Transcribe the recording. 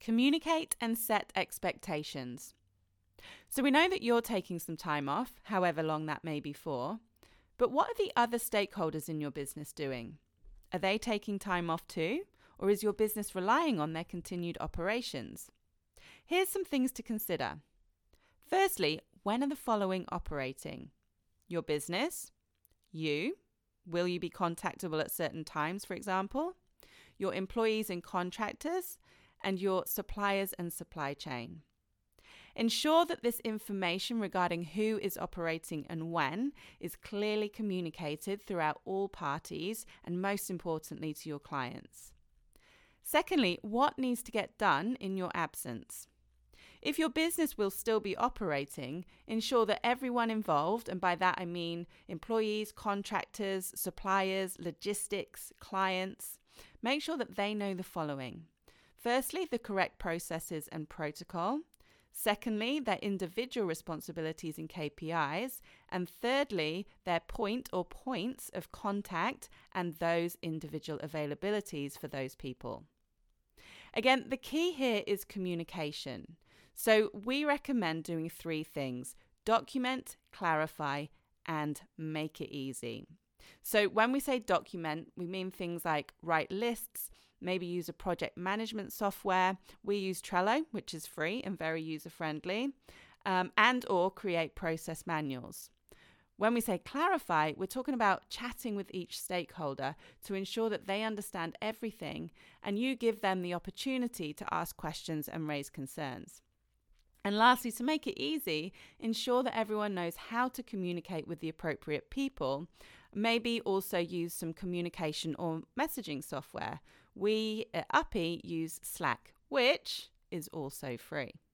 Communicate and set expectations. So we know that you're taking some time off, however long that may be for, but what are the other stakeholders in your business doing? Are they taking time off too, or is your business relying on their continued operations? Here's some things to consider. Firstly, when are the following operating? Your business, you, will you be contactable at certain times, for example? Your employees and contractors, and your suppliers and supply chain. Ensure that this information regarding who is operating and when is clearly communicated throughout all parties and most importantly to your clients. Secondly, what needs to get done in your absence? If your business will still be operating, ensure that everyone involved, and by that I mean employees, contractors, suppliers, logistics, clients, make sure that they know the following. Firstly, the correct processes and protocol. Secondly, their individual responsibilities and KPIs. And thirdly, their point or points of contact and those individual availabilities for those people. Again, the key here is communication. So we recommend doing 3 things: document, clarify, and make it easy. So when we say document, we mean things like write lists, maybe use a project management software. We use Trello, which is free and very user-friendly, and or create process manuals. When we say clarify, we're talking about chatting with each stakeholder to ensure that they understand everything and you give them the opportunity to ask questions and raise concerns. And lastly, to make it easy, ensure that everyone knows how to communicate with the appropriate people. Maybe also use some communication or messaging software. We at Uppy use Slack, which is also free.